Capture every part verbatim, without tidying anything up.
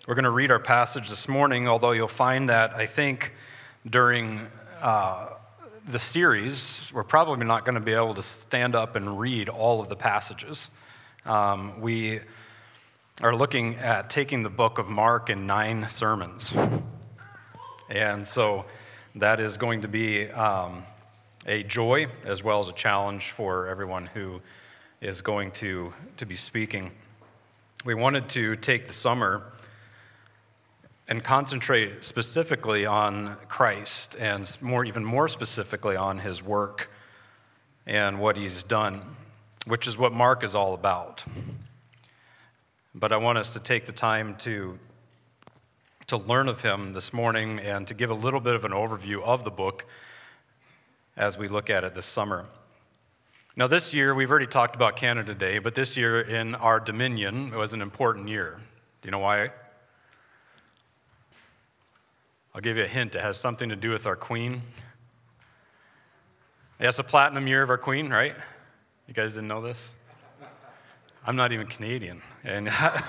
We're going to read our passage this morning, although you'll find that I think during uh, the series, we're probably not going to be able to stand up and read all of the passages. Um, we are looking at taking the book of Mark in nine sermons. And so that is going to be um, a joy as well as a challenge for everyone who is going to, to be speaking. We wanted to take the summer and concentrate specifically on Christ and more, even more specifically on his work and what he's done, which is what Mark is all about. But I want us to take the time to, to learn of him this morning and to give a little bit of an overview of the book as we look at it this summer. Now this year, we've already talked about Canada Day, but this year in our Dominion, it was an important year. Do you know why? I'll give you a hint. It has something to do with our Queen. It's a platinum year of our Queen, right? You guys didn't know this? I'm not even Canadian, and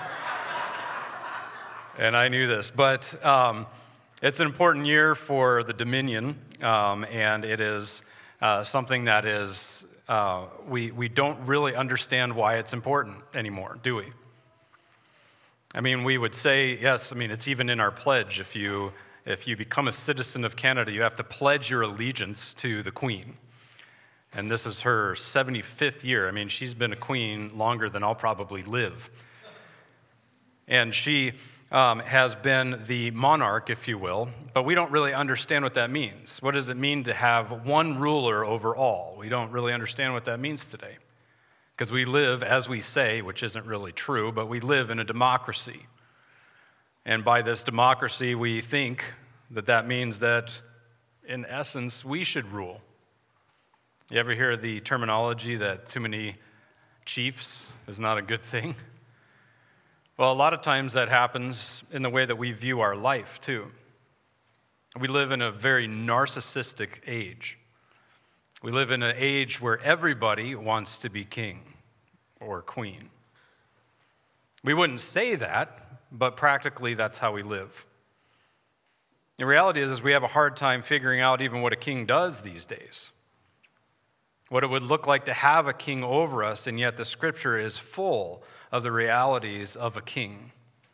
and I knew this. But um, it's an important year for the Dominion, um, and it is uh, something that is, uh, we, we don't really understand why it's important anymore, do we? I mean, we would say, yes, I mean, it's even in our pledge. If you, if you become a citizen of Canada, you have to pledge your allegiance to the Queen. And this is her seventy-fifth year. I mean, she's been a queen longer than I'll probably live. And she um, has been the monarch, if you will, but we don't really understand what that means. What does it mean to have one ruler over all? We don't really understand what that means today. Because we live, as we say, which isn't really true, but we live in a democracy. And by this democracy, we think that that means that, in essence, we should rule. You ever hear the terminology that too many chiefs is not a good thing? Well, a lot of times that happens in the way that we view our life, too. We live in a very narcissistic age. We live in an age where everybody wants to be king or queen. We wouldn't say that, but practically that's how we live. The reality is, is we have a hard time figuring out even what a king does these days. What it would look like to have a king over us, and yet the scripture is full of the realities of a king.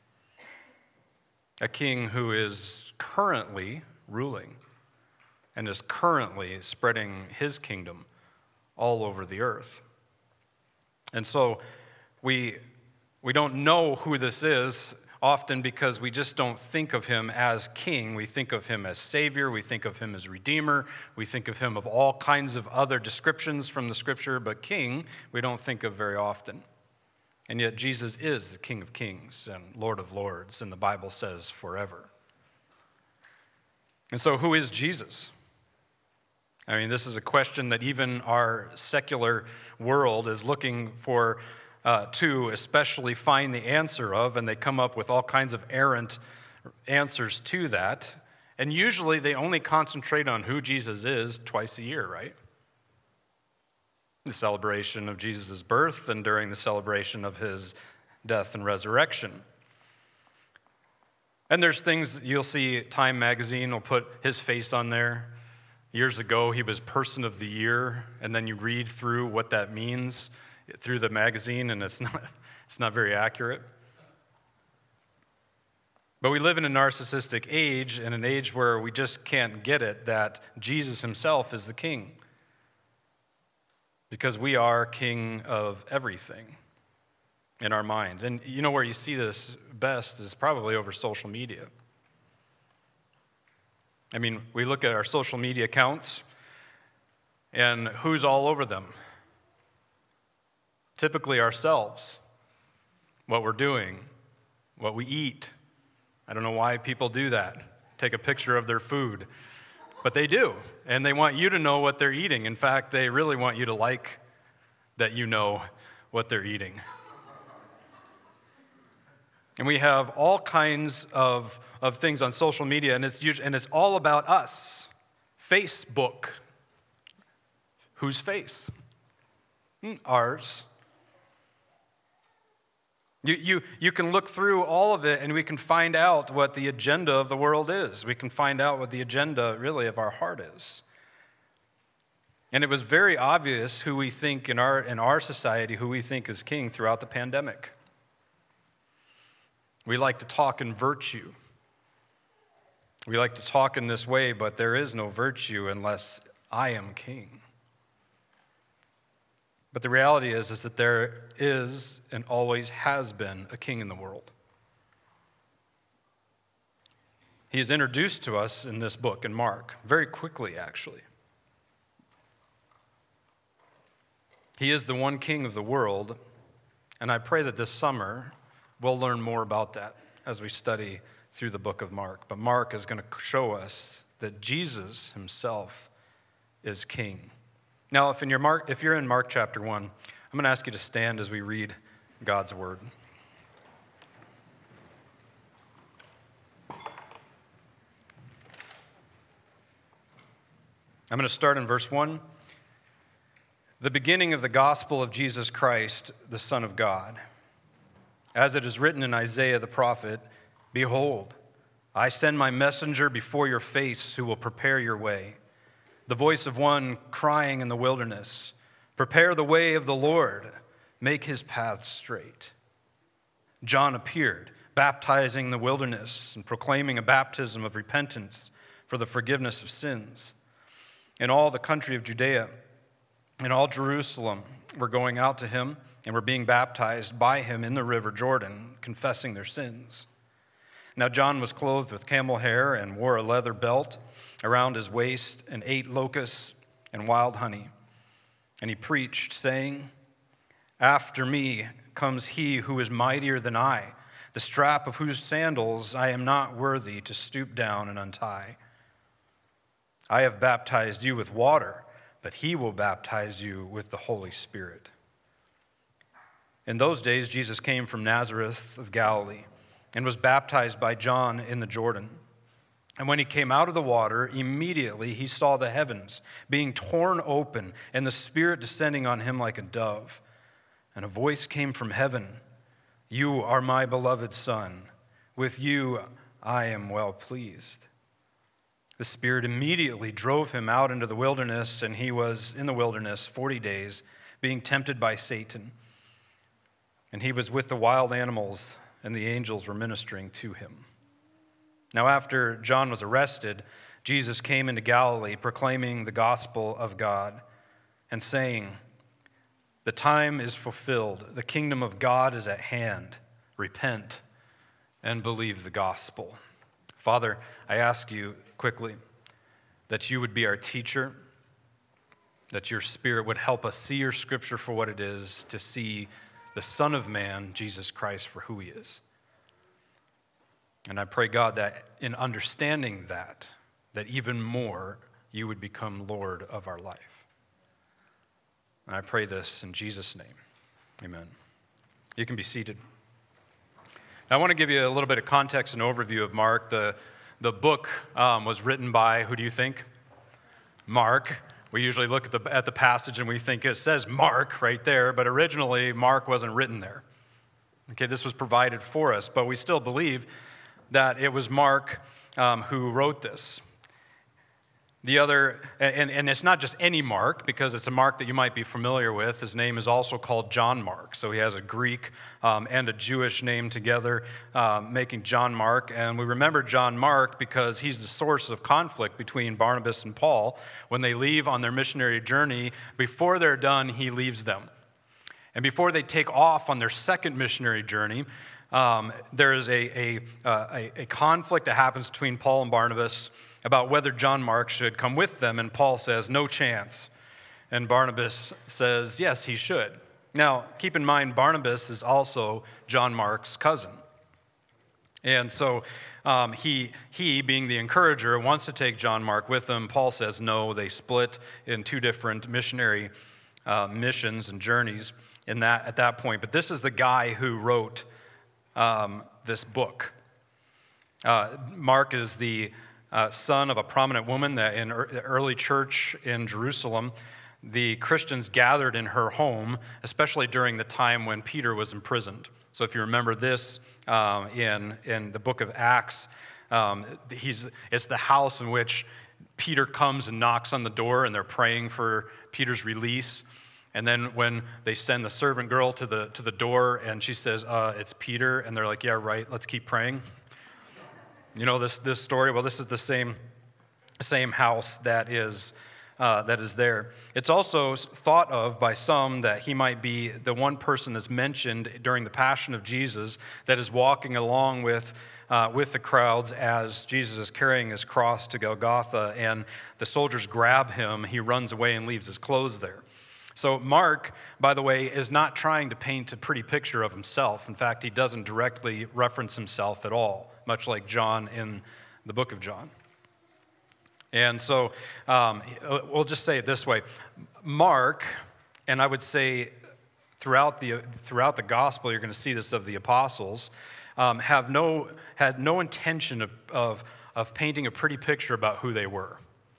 A king who is currently ruling and is currently spreading his kingdom all over the earth. And so we, we don't know who this is often because we just don't think of him as king. We think of him as savior. We think of him as redeemer. We think of him of all kinds of other descriptions from the scripture, but king we don't think of very often. And yet Jesus is the King of kings and Lord of lords, and the Bible says forever. And so who is Jesus? I mean, this is a question that even our secular world is looking for Uh, to especially find the answer of, and they come up with all kinds of errant answers to that. And usually they only concentrate on who Jesus is twice a year, right? The celebration of Jesus' birth and during the celebration of his death and resurrection. And there's things you'll see, Time magazine will put his face on there. Years ago, he was Person of the Year, and then you read through what that means through the magazine, and it's not it's not very accurate. But we live in a narcissistic age, in an age where we just can't get it that Jesus himself is the king. Because we are king of everything in our minds. And you know where you see this best is probably over social media. I mean, we look at our social media accounts, and who's all over them? Typically ourselves, what we're doing, what we eat. I don't know why people do that. Take a picture of their food. But they do, and they want you to know what they're eating. In fact, they really want you to like that you know what they're eating. And we have all kinds of, of things on social media, and it's usually, and it's all about us. Facebook. Whose face? Ours. You, you, you can look through all of it and we can find out what the agenda of the world is. We can find out what the agenda really of our heart is. And it was very obvious who we think in our, in our society, who we think is king throughout the pandemic. We like to talk in virtue. We like to talk in this way, but there is no virtue unless I am king. But the reality is, is that there is and always has been a king in the world. He is introduced to us in this book, in Mark, very quickly, actually. He is the one king of the world, and I pray that this summer we'll learn more about that as we study through the book of Mark. But Mark is going to show us that Jesus himself is king. Now, if, in your Mark, if you're in Mark chapter one, I'm going to ask you to stand as we read God's word. I'm going to start in verse one. The beginning of the gospel of Jesus Christ, the Son of God. As it is written in Isaiah the prophet, "Behold, I send my messenger before your face who will prepare your way. The voice of one crying in the wilderness, prepare the way of the Lord, make his paths straight." John appeared, baptizing in the wilderness and proclaiming a baptism of repentance for the forgiveness of sins. In all the country of Judea and all Jerusalem were going out to him and were being baptized by him in the river Jordan, confessing their sins. Now John was clothed with camel hair and wore a leather belt around his waist and ate locusts and wild honey. And he preached, saying, "After me comes he who is mightier than I, the strap of whose sandals I am not worthy to stoop down and untie. I have baptized you with water, but he will baptize you with the Holy Spirit." In those days, Jesus came from Nazareth of Galilee and was baptized by John in the Jordan. And when he came out of the water, immediately he saw the heavens being torn open and the Spirit descending on him like a dove. And a voice came from heaven, "You are my beloved Son. With you I am well pleased." The Spirit immediately drove him out into the wilderness, and he was in the wilderness forty days, being tempted by Satan. And he was with the wild animals, and the angels were ministering to him. Now after John was arrested, Jesus came into Galilee, proclaiming the gospel of God, and saying, "The time is fulfilled, the kingdom of God is at hand. Repent and believe the gospel." Father, I ask you quickly that you would be our teacher, that your Spirit would help us see your scripture for what it is, to see the Son of Man, Jesus Christ, for who he is. And I pray, God, that in understanding that, that even more you would become Lord of our life. And I pray this in Jesus' name. Amen. You can be seated. I want to give you a little bit of context and overview of Mark. The, the book um, was written by, who do you think? Mark. We usually look at the, at the passage and we think it says Mark right there, but originally Mark wasn't written there. Okay, this was provided for us, but we still believe that it was Mark um, who wrote this. The other, and, and it's not just any Mark, because it's a Mark that you might be familiar with. His name is also called John Mark. So he has a Greek um, and a Jewish name together, um, making John Mark. And we remember John Mark because he's the source of conflict between Barnabas and Paul. When they leave on their missionary journey, before they're done, he leaves them. And before they take off on their second missionary journey, um, there is a, a, uh, a, a conflict that happens between Paul and Barnabas about whether John Mark should come with them, and Paul says, "No chance." And Barnabas says, "Yes, he should." Now, keep in mind, Barnabas is also John Mark's cousin. And so um, he, he, being the encourager, wants to take John Mark with him. Paul says no. They split in two different missionary uh, missions and journeys in that, at that point. But this is the guy who wrote um, this book. Uh, Mark is the Uh, son of a prominent woman that in the early church in Jerusalem, the Christians gathered in her home, especially during the time when Peter was imprisoned. So if you remember this um, in, in the book of Acts, um, he's, it's the house in which Peter comes and knocks on the door, and they're praying for Peter's release. And then when they send the servant girl to the to the door, and she says, uh, it's Peter, and they're like, yeah, right, let's keep praying. You know this this story? Well, this is the same same house that is uh, that is there. It's also thought of by some that he might be the one person that's mentioned during the Passion of Jesus that is walking along with uh, with the crowds as Jesus is carrying his cross to Golgotha, and the soldiers grab him. He runs away and leaves his clothes there. So Mark, by the way, is not trying to paint a pretty picture of himself. In fact, he doesn't directly reference himself at all, much like John in the book of John. And so um, we'll just say it this way. Mark, and I would say throughout the throughout the gospel, you're going to see this of the apostles, um, have no had no intention of, of of painting a pretty picture about who they were.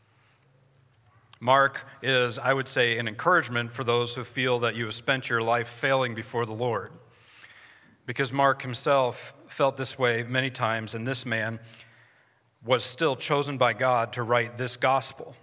Mark is, I would say, an encouragement for those who feel that you have spent your life failing before the Lord. Because Mark himself felt this way many times, and this man was still chosen by God to write this gospel.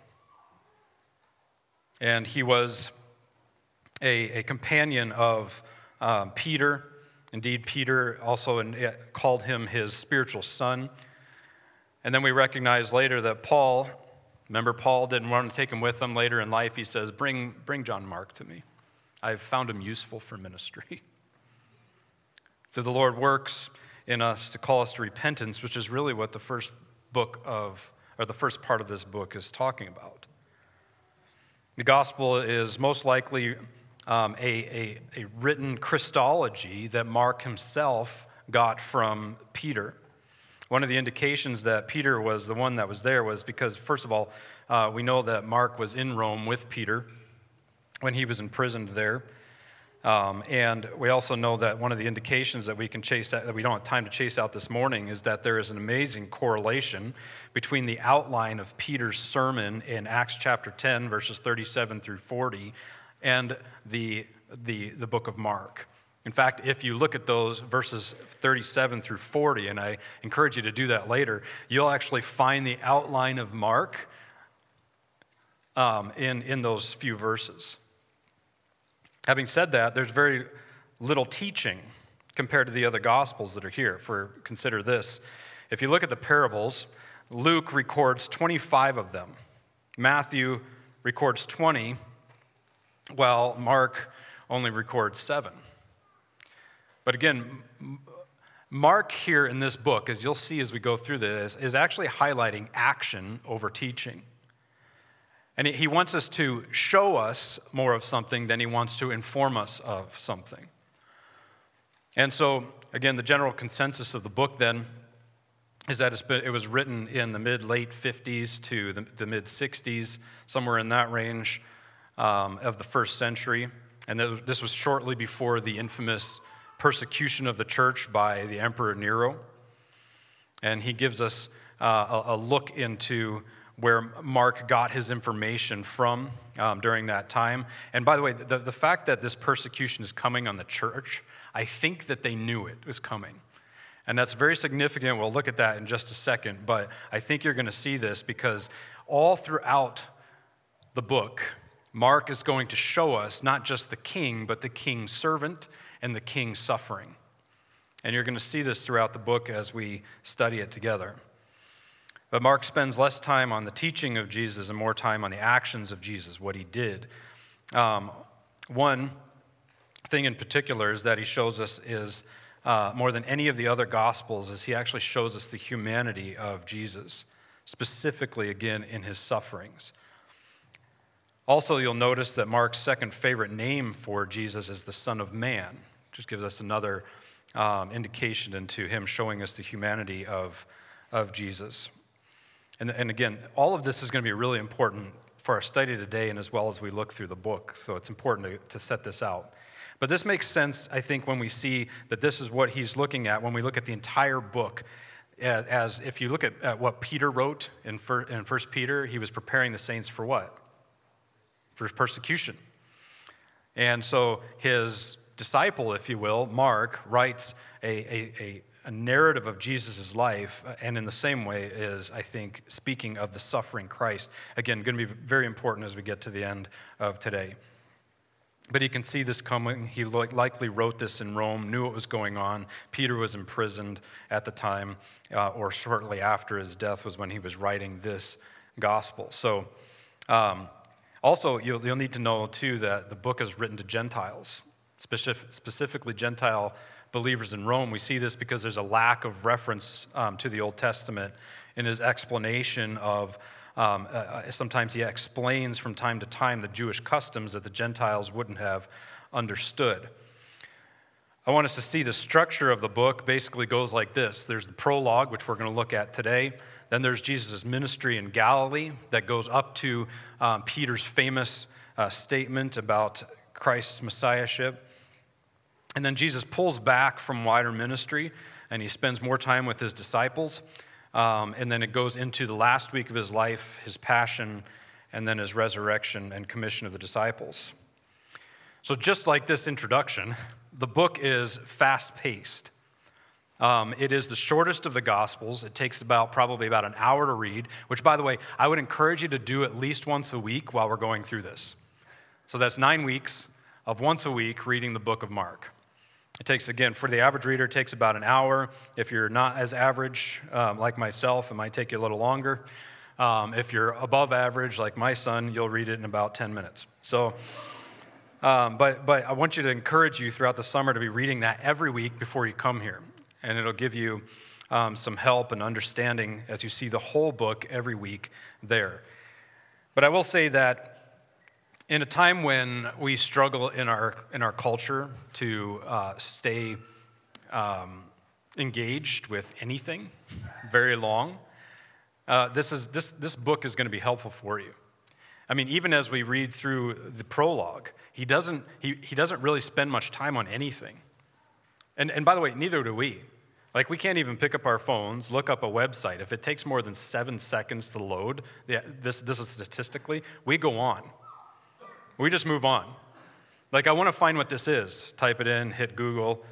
And he was a, a companion of um, Peter. Indeed, Peter also in, called him his spiritual son. And then we recognize later that Paul, remember Paul didn't want to take him with him later in life. He says, bring, bring John Mark to me. I've found him useful for ministry. So the Lord works in us to call us to repentance, which is really what the first book of, or the first part of this book is talking about. The gospel is most likely um, a, a, a written Christology that Mark himself got from Peter. One of the indications that Peter was the one that was there was because, first of all, uh, we know that Mark was in Rome with Peter when he was imprisoned there. Um, and we also know that one of the indications that we can chase out, that we don't have time to chase out this morning, is that there is an amazing correlation between the outline of Peter's sermon in Acts chapter ten, verses thirty-seven through forty, and the the the book of Mark. In fact, if you look at those verses thirty-seven through forty, and I encourage you to do that later, you'll actually find the outline of Mark um, in in those few verses. Having said that, there's very little teaching compared to the other Gospels that are here. For consider this. If you look at the parables, Luke records twenty-five of them. Matthew records twenty, while Mark only records seven. But again, Mark here in this book, as you'll see as we go through this, is actually highlighting action over teaching. And he wants us to show us more of something than he wants to inform us of something. And so, again, the general consensus of the book then is that it's been, it was written in the mid-late fifties to the, the mid-sixties, somewhere in that range um, of the first century. And this was shortly before the infamous persecution of the church by the Emperor Nero. And he gives us uh, a, a look into where Mark got his information from um, during that time. And by the way, the, the fact that this persecution is coming on the church, I think that they knew it was coming. And that's very significant. We'll look at that in just a second. But I think you're going to see this because all throughout the book, Mark is going to show us not just the king, but the king's servant and the king's suffering. And you're going to see this throughout the book as we study it together. But Mark spends less time on the teaching of Jesus and more time on the actions of Jesus, what he did. Um, one thing in particular is that he shows us is, uh, more than any of the other Gospels, is he actually shows us the humanity of Jesus, specifically, again, in his sufferings. Also, you'll notice that Mark's second favorite name for Jesus is the Son of Man, which gives us another um, indication into him showing us the humanity of, of Jesus. And, and again, all of this is going to be really important for our study today and as well as we look through the book. So it's important to, to set this out. But this makes sense, I think, when we see that this is what he's looking at, when we look at the entire book. As, as if you look at, at what Peter wrote in, fir, in First Peter, he was preparing the saints for what? For persecution. And so his disciple, if you will, Mark, writes a, a, a, a narrative of Jesus' life, and in the same way is, I think, speaking of the suffering Christ. Again, going to be very important as we get to the end of today. But he can see this coming. He likely wrote this in Rome, knew what was going on. Peter was imprisoned at the time, uh, or shortly after his death was when he was writing this gospel. So, um, also, you'll, you'll need to know, too, that the book is written to Gentiles, specific, specifically Gentile believers in Rome. We see this because there's a lack of reference um, to the Old Testament in his explanation of Um, uh, sometimes he explains from time to time the Jewish customs that the Gentiles wouldn't have understood. I want us to see the structure of the book basically goes like this. There's the prologue, which we're going to look at today. Then there's Jesus' ministry in Galilee that goes up to um, Peter's famous uh, statement about Christ's messiahship. And then Jesus pulls back from wider ministry, and he spends more time with his disciples. Um, and then it goes into the last week of his life, his passion, and then his resurrection and commission of the disciples. So just like this introduction, the book is fast-paced. Um, it is the shortest of the Gospels. It takes about probably about an hour to read, which, by the way, I would encourage you to do at least once a week while we're going through this. So that's nine weeks of once a week reading the book of Mark. It takes, again, for the average reader, it takes about an hour. If you're not as average, um, like myself, it might take you a little longer. Um, if you're above average, like my son, you'll read it in about ten minutes. So, um, but but I want you to encourage you throughout the summer to be reading that every week before you come here. And it'll give you um, some help and understanding as you see the whole book every week there. But I will say that in a time when we struggle in our in our culture to uh, stay um, engaged with anything very long, uh, this is this this book is going to be helpful for you. I mean, even as we read through the prologue, he doesn't he he doesn't really spend much time on anything. And and by the way, neither do we. Like, we can't even pick up our phones, look up a website. If it takes more than seven seconds to load, yeah, this this is statistically, we go on. We just move on. Like, I want to find what this is. Type it in, hit Google,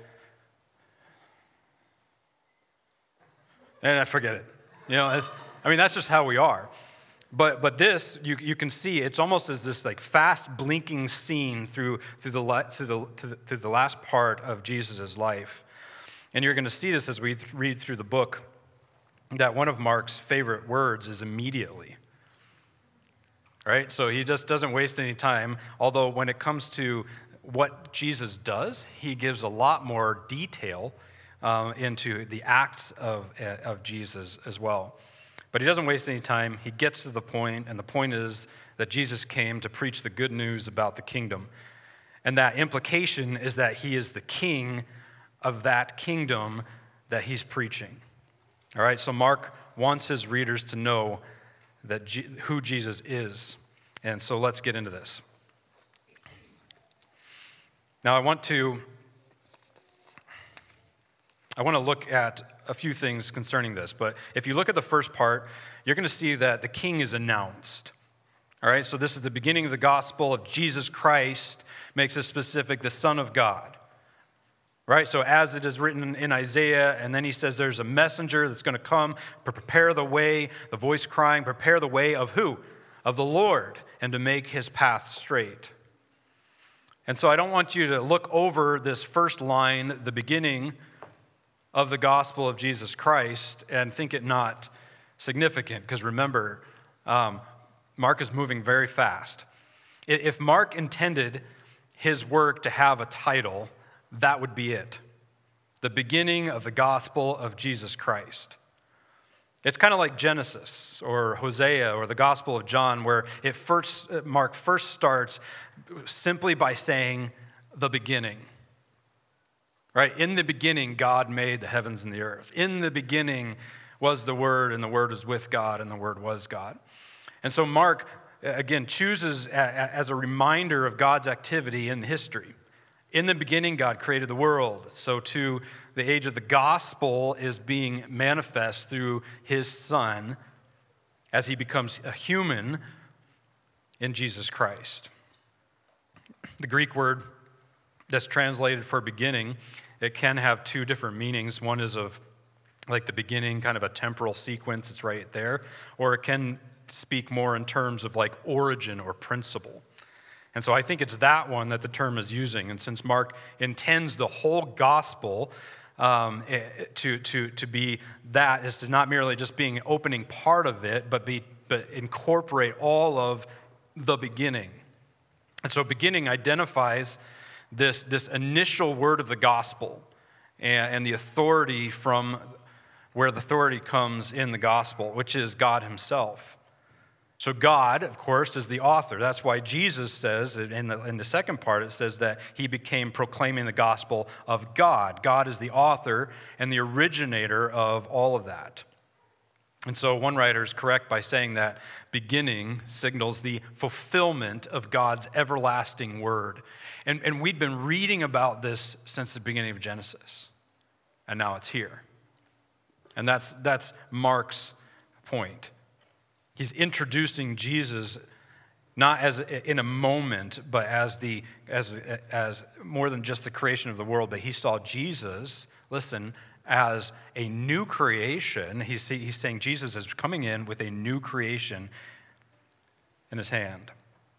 and I forget it. You know, I mean, that's just how we are. But but this, you you can see, it's almost as this like fast blinking scene through through the through the through the, through the last part of Jesus' life, and you're going to see this as we read through the book. That one of Mark's favorite words is immediately. Right? So he just doesn't waste any time, although when it comes to what Jesus does, he gives a lot more detail um, into the acts of, of Jesus as well. But he doesn't waste any time. He gets to the point, and the point is that Jesus came to preach the good news about the kingdom. And that implication is that he is the king of that kingdom that he's preaching. All right, so Mark wants his readers to know that G- who Jesus is. And so let's get into this. Now I want to I want to look at a few things concerning this, but if you look at the first part, you're going to see that the king is announced. All right, so this is the beginning of the gospel of Jesus Christ, makes it specific, the Son of God. Right, so as it is written in Isaiah, and then he says there's a messenger that's going to come, prepare the way, the voice crying, prepare the way of who? Of the Lord, and to make his path straight. And so I don't want you to look over this first line, the beginning of the gospel of Jesus Christ, and think it not significant, because remember, um, Mark is moving very fast. If Mark intended his work to have a title, that would be it. The beginning of the gospel of Jesus Christ. It's kind of like Genesis or Hosea or the Gospel of John, where it first Mark first starts simply by saying the beginning. Right? In the beginning, God made the heavens and the earth. In the beginning was the Word, and the Word was with God, and the Word was God. And so Mark, again, chooses as a reminder of God's activity in history. In the beginning, God created the world. So too, the age of the gospel is being manifest through his Son as he becomes a human in Jesus Christ. The Greek word that's translated for beginning, it can have two different meanings. One is of like the beginning, kind of a temporal sequence, it's right there, or it can speak more in terms of like origin or principle. And so I think it's that one that the term is using. And since Mark intends the whole gospel um, to, to, to be that, is to not merely just being an opening part of it, but, be, but incorporate all of the beginning. And so beginning identifies this, this initial word of the gospel and, and the authority from where the authority comes in the gospel, which is God himself. So God, of course, is the author. That's why Jesus says, in the, in the second part, it says that he became proclaiming the gospel of God. God is the author and the originator of all of that. And so one writer is correct by saying that beginning signals the fulfillment of God's everlasting word. And, and we'd been reading about this since the beginning of Genesis. And now it's here. And that's, that's Mark's point. He's introducing Jesus not as in a moment, but as the as as more than just the creation of the world. But he saw Jesus, listen, as a new creation. He's, he's saying Jesus is coming in with a new creation in his hand.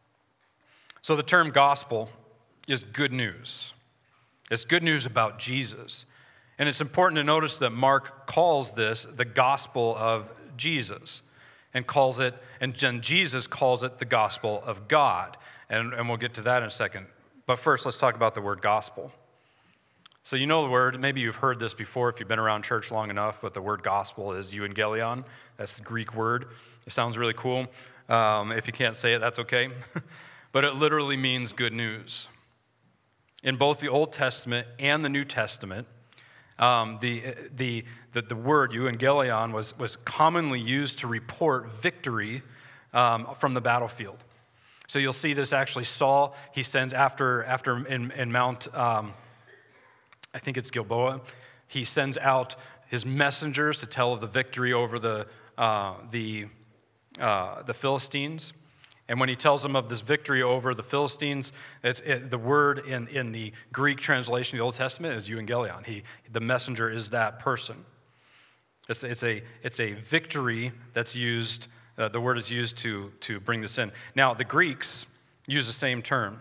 So the term gospel is good news. It's good news about Jesus. And it's important to notice that Mark calls this the gospel of Jesus, and calls it, and then Jesus calls it the gospel of God. And, and we'll get to that in a second. But first, let's talk about the word gospel. So you know the word, maybe you've heard this before if you've been around church long enough, but the word gospel is euangelion. That's the Greek word. It sounds really cool. Um, if you can't say it, that's okay. But it literally means good news. In both the Old Testament and the New Testament, Um, the, the, the, the word euangelion was, was commonly used to report victory um, from the battlefield. So you'll see this actually, Saul, he sends after, after in, in Mount, um, I think it's Gilboa, he sends out his messengers to tell of the victory over the, uh, the, uh, the Philistines. And when he tells them of this victory over the Philistines, it's it, the word in, in the Greek translation of the Old Testament is euangelion. He, the messenger is that person. It's, it's, a, it's a victory that's used, uh, the word is used to, to bring this in. Now, the Greeks use the same term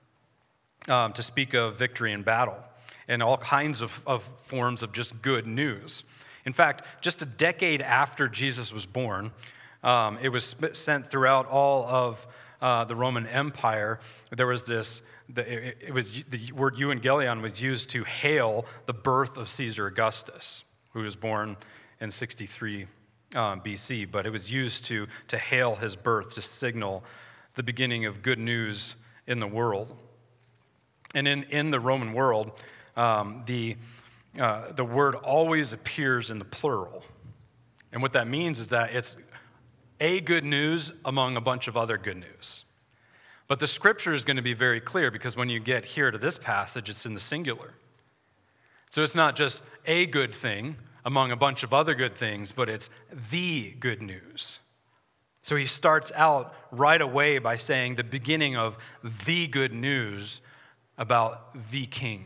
um, to speak of victory in battle and all kinds of, of forms of just good news. In fact, just a decade after Jesus was born, Um, it was sent throughout all of uh, the Roman Empire. There was this, the, it, it was the word euangelion was used to hail the birth of Caesar Augustus, who was born in sixty-three um, B C. But it was used to, to hail his birth, to signal the beginning of good news in the world. And in, in the Roman world, um, the, uh, the word always appears in the plural. And what that means is that it's a good news among a bunch of other good news. But the scripture is going to be very clear because when you get here to this passage, it's in the singular. So it's not just a good thing among a bunch of other good things, but it's the good news. So he starts out right away by saying the beginning of the good news about the king.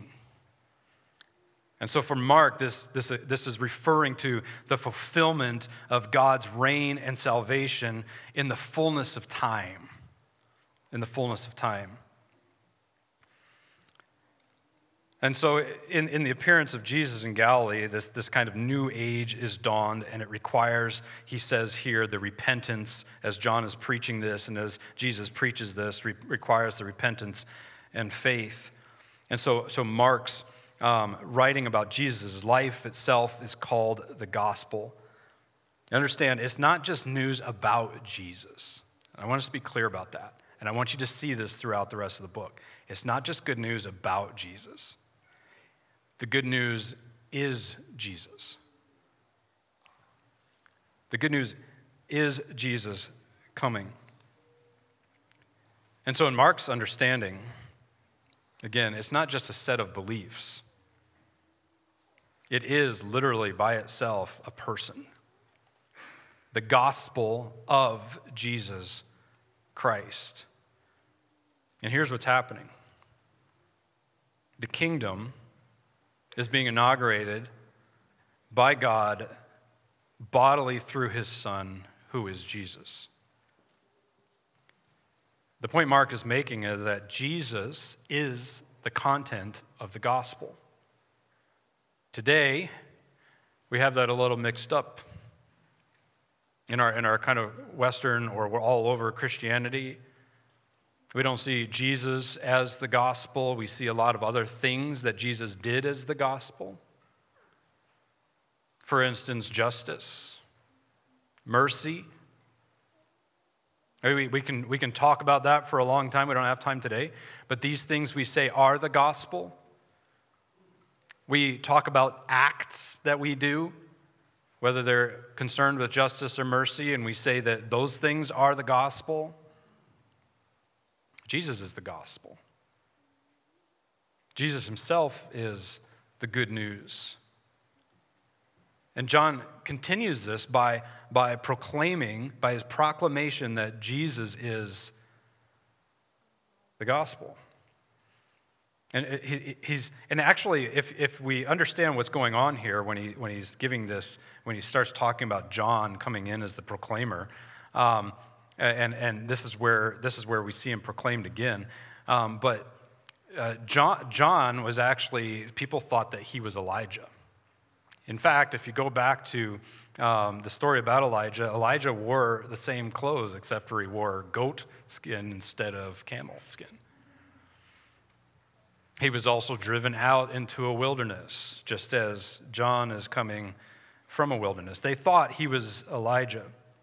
And so for Mark, this, this, this is referring to the fulfillment of God's reign and salvation in the fullness of time. In the fullness of time. And so in, in the appearance of Jesus in Galilee, this, this kind of new age is dawned, and it requires, he says here, the repentance, as John is preaching this and as Jesus preaches this, re- requires the repentance and faith. And so, so Mark's Um, writing about Jesus' life itself is called the gospel. Understand, it's not just news about Jesus. I want us to be clear about that. And I want you to see this throughout the rest of the book. It's not just good news about Jesus. The good news is Jesus. The good news is Jesus coming. And so in Mark's understanding, again, it's not just a set of beliefs. It is literally by itself a person. The gospel of Jesus Christ. And here's what's happening. the kingdom is being inaugurated by God bodily through his Son, who is Jesus. The point Mark is making is that Jesus is the content of the gospel. Today, we have that a little mixed up. In our, in our kind of Western or we're all over Christianity, we don't see Jesus as the gospel. We see a lot of other things that Jesus did as the gospel. For instance, justice, mercy. We, we, can, we can talk about that for a long time. We don't have time today. But these things we say are the gospel. We talk about acts that we do, whether they're concerned with justice or mercy, and we say that those things are the gospel. Jesus is the gospel. Jesus himself is the good news. And John continues this by, by proclaiming, by his proclamation that Jesus is the gospel. And he, he's and actually, if, if we understand what's going on here when he when he's giving this, when he starts talking about John coming in as the proclaimer, um, and and this is where this is where we see him proclaimed again. Um, but uh, John John was actually, people thought that he was Elijah. In fact, if you go back to um, the story about Elijah, Elijah wore the same clothes except for he wore goat skin instead of camel skin. He was also driven out into a wilderness, just as John is coming from a wilderness. They thought he was Elijah.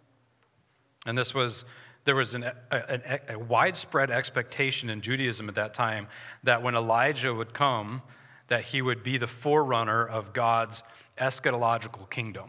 And this was, there was an, a, a widespread expectation in Judaism at that time that when Elijah would come, that he would be the forerunner of God's eschatological kingdom.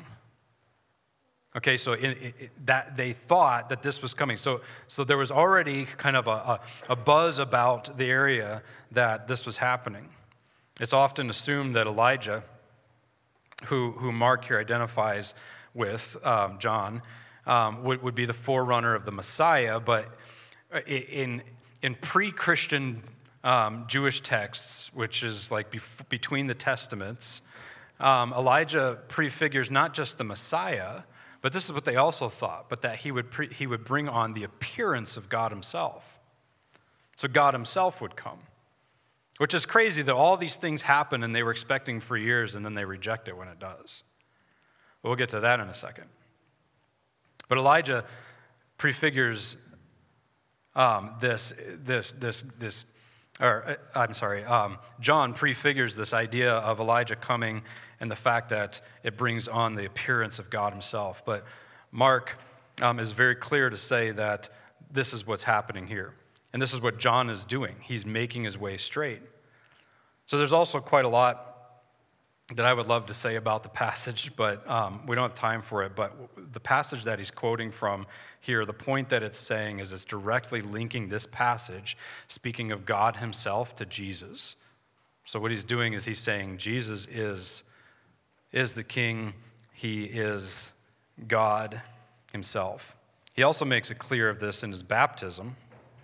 Okay, so in, in, that they thought that this was coming. So, so there was already kind of a, a, a buzz about the area that this was happening. It's often assumed that Elijah, who, who Mark here identifies with, um, John, um, would, would be the forerunner of the Messiah, but in, in pre-Christian um, Jewish texts, which is like bef- between the Testaments, um, Elijah prefigures not just the Messiah, but this is what they also thought, but that he would pre- he would bring on the appearance of God himself. So God himself would come, which is crazy that all these things happen and they were expecting for years and then they reject it when it does. But we'll get to that in a second. But Elijah prefigures um, this, this, this, this, or I'm sorry, um, John prefigures this idea of Elijah coming and the fact that it brings on the appearance of God himself. But Mark um, is very clear to say that this is what's happening here. And this is what John is doing. He's making his way straight. So there's also quite a lot that I would love to say about the passage, but um, we don't have time for it. But the passage that he's quoting from here, the point that it's saying is it's directly linking this passage, speaking of God himself, to Jesus. So what he's doing is he's saying Jesus is is the King. He is God himself. He also makes it clear of this in his baptism.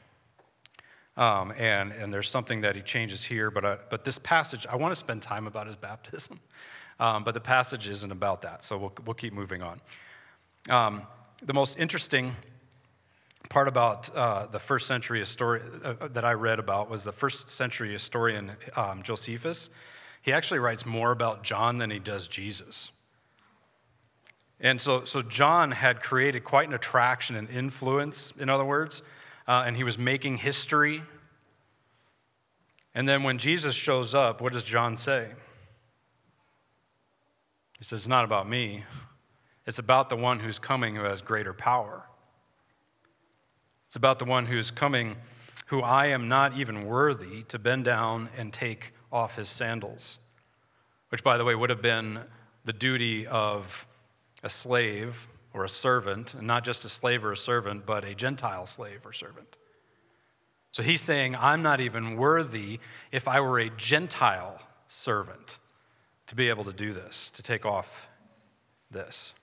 Um, and, and there's something that he changes here, but, uh, but this passage, I want to spend time about his baptism, um, but the passage isn't about that, so we'll, we'll keep moving on. Um, the most interesting part about uh, the first century historian uh, that I read about was the first century historian um, Josephus. He actually writes more about John than he does Jesus. And so, so John had created quite an attraction and influence, in other words, uh, and he was making history. And then when Jesus shows up, what does John say? He says, it's not about me. It's about the one who's coming who has greater power. It's about the one who's coming who I am not even worthy to bend down and take off his sandals, which, by the way, would have been the duty of a slave or a servant, and not just a slave or a servant, but a Gentile slave or servant. So he's saying, I'm not even worthy, if I were a Gentile servant, to be able to do this, to take off this.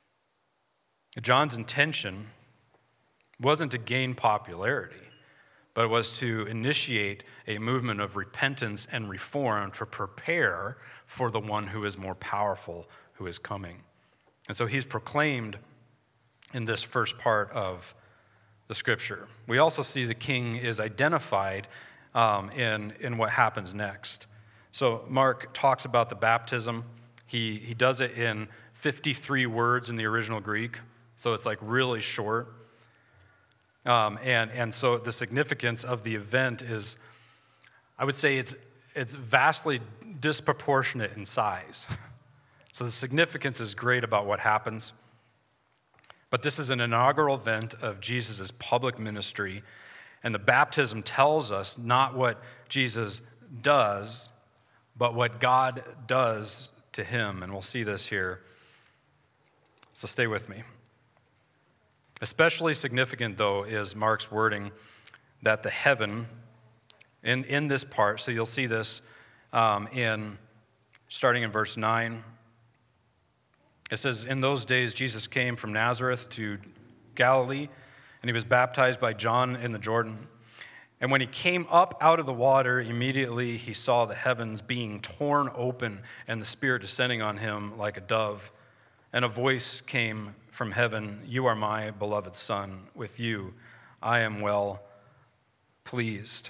John's intention wasn't to gain popularity, but it was to initiate a movement of repentance and reform to prepare for the one who is more powerful, who is coming. And so he's proclaimed in this first part of the scripture. We also see the king is identified um, in, in what happens next. So Mark talks about the baptism. He, he does it in fifty-three words in the original Greek, so it's like really short. Um, and, and so the significance of the event is, I would say it's, it's vastly disproportionate in size. So the significance is great about what happens. But this is an inaugural event of Jesus' public ministry, and the baptism tells us not what Jesus does, but what God does to him, and we'll see this here. So stay with me. Especially significant, though, is Mark's wording that the heaven, in, in this part, so you'll see this um, in, starting in verse nine. It says, in those days Jesus came from Nazareth to Galilee, and he was baptized by John in the Jordan. And when he came up out of the water, immediately he saw the heavens being torn open and the Spirit descending on him like a dove. And a voice came from heaven, "You are my beloved Son. With you I am well pleased."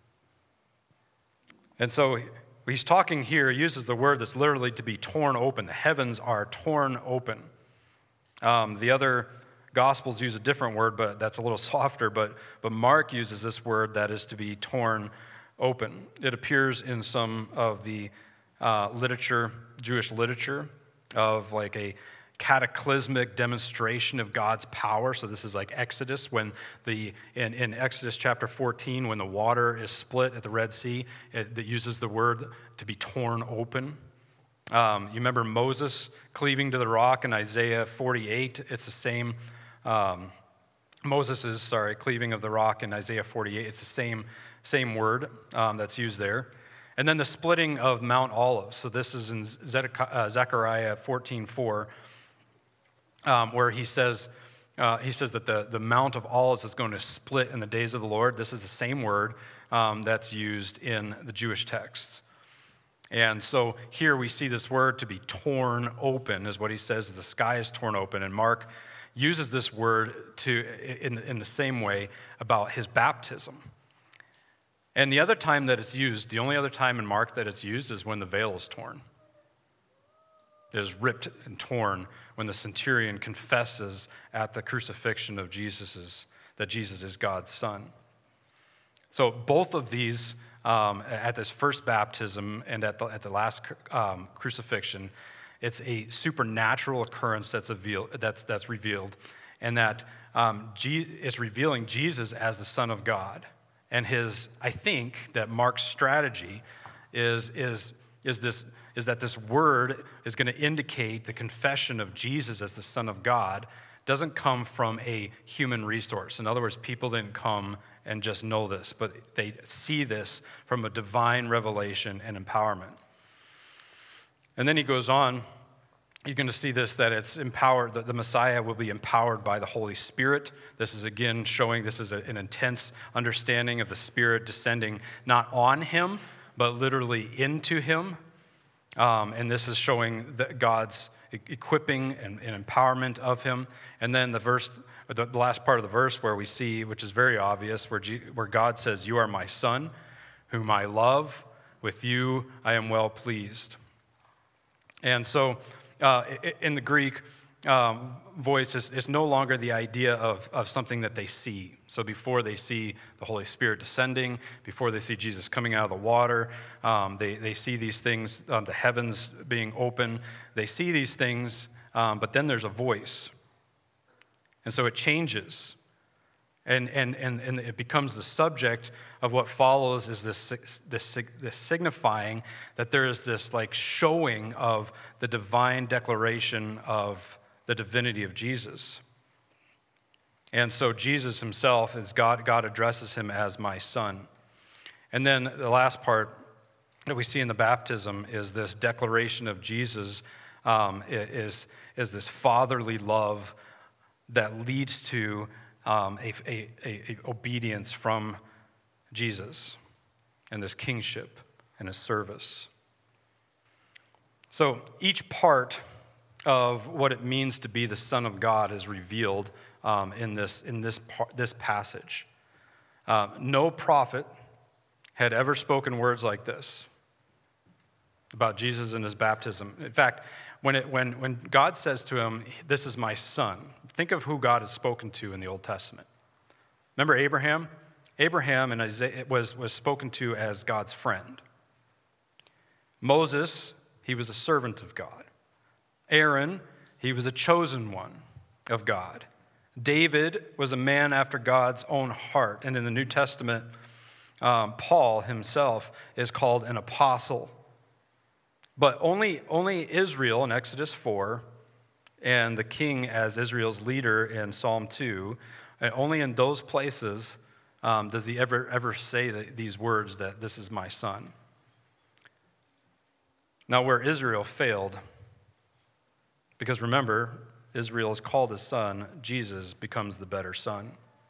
And so he's talking here, he uses the word that's literally to be torn open. The heavens are torn open. Um, the other Gospels use a different word, but that's a little softer. But, but Mark uses this word that is to be torn open. It appears in some of the uh, literature, Jewish literature, of like a cataclysmic demonstration of God's power. So this is like Exodus, when the in, in Exodus chapter fourteen, when the water is split at the Red Sea, it, it uses the word to be torn open. Um, you remember Moses cleaving to the rock in Isaiah forty-eight? It's the same. Um, Moses is, sorry, cleaving of the rock in Isaiah forty-eight. It's the same, same word um, that's used there. And then the splitting of Mount Olives. So this is in Zechariah fourteen four, um, where he says, uh, he says that the, the Mount of Olives is going to split in the days of the Lord. This is the same word um, that's used in the Jewish texts. And so here we see this word to be torn open, is what he says. The sky is torn open. And Mark uses this word to in, in the same way about his baptism. And the other time that it's used, the only other time in Mark that it's used is when the veil is torn. It is ripped and torn when the centurion confesses at the crucifixion of Jesus that Jesus is God's Son. So both of these, um, at this first baptism and at the, at the last um, crucifixion, it's a supernatural occurrence that's, revealed, that's, that's revealed, and that um, G, it's revealing Jesus as the Son of God. And his, I think that Mark's strategy is, is, is, this, is that this word is going to indicate the confession of Jesus as the Son of God doesn't come from a human resource. In other words, people didn't come and just know this, but they see this from a divine revelation and empowerment. And then he goes on, you're going to see this, that it's empowered, that the Messiah will be empowered by the Holy Spirit. This is again showing this is a, an intense understanding of the Spirit descending not on him, but literally into him. Um, and this is showing that God's equipping and, and empowerment of him. And then the verse, the last part of the verse where we see, which is very obvious, where, G, where God says, "You are my Son, whom I love. With you I am well pleased." And so uh, in the Greek, um, voice is, is no longer the idea of, of something that they see. So before they see the Holy Spirit descending, before they see Jesus coming out of the water, um, they, they see these things, um, the heavens being open. They see these things, um, but then there's a voice. And so it changes. And, and, and, and it becomes the subject of what follows is this, this, this signifying that there is this like showing of the divine declaration of the divinity of Jesus. And so Jesus himself, is God, God addresses him as my Son. And then the last part that we see in the baptism is this declaration of Jesus um, is, is this fatherly love that leads to um, a, a, a, a obedience from Jesus and this kingship and his service. So each part of what it means to be the Son of God is revealed um, in this in this par- this passage. Uh, no prophet had ever spoken words like this about Jesus and his baptism. In fact, when it when when God says to him, "This is my son," think of who God has spoken to in the Old Testament. Remember Abraham? Abraham and Isaiah was was spoken to as God's friend. Moses, he was a servant of God. Aaron, he was a chosen one of God. David was a man after God's own heart. And in the New Testament, um, Paul himself is called an apostle. But only, only Israel in Exodus four and the king as Israel's leader in Psalm two, and only in those places um, does he ever, ever say that, these words that this is my son. Now where Israel failed, because remember, Israel is called his son, Jesus becomes the better son.